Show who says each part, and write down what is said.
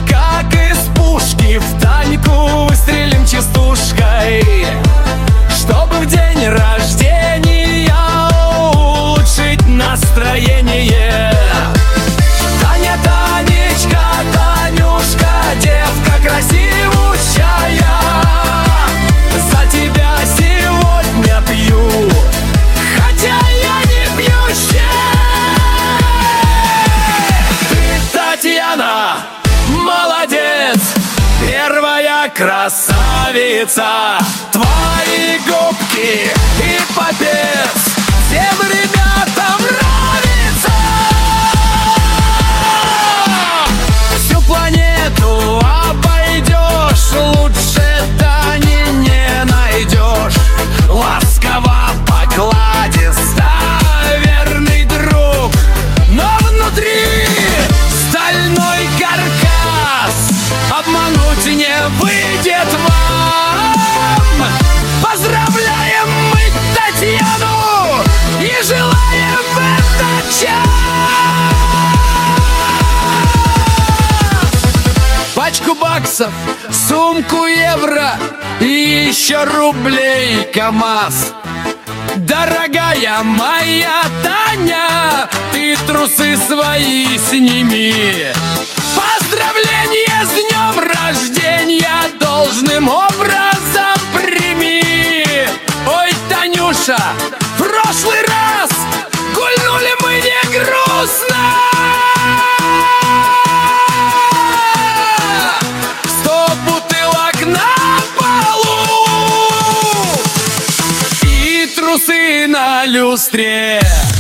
Speaker 1: как из пушки, в Таньку выстрелим частушкой, чтобы в день рождения улучшить настроение. Таня, Танечка, Танюшка, девка красивущая, за тебя сегодня пью, хотя я не пьющий. Ты, Татьяна, молодец, первая красавица. Твои губки и попец всем ребятам нравится. Всю планету обойдешь, лучше Тани не найдешь. Ласково, покладисто, верный друг, но внутри стальной каркас. Обмануть не выйдет вам. Поздравляем мы Татьяну и желаем в этот час пачку баксов, сумку евро и еще рублей КамАЗ. Дорогая моя Таня, ты трусы свои сними. Поздравления с днем рождения должным образом прими. Ой, Танюша, в прошлый раз гульнули мы не грустно. 100 бутылок на полу и трусы на люстре.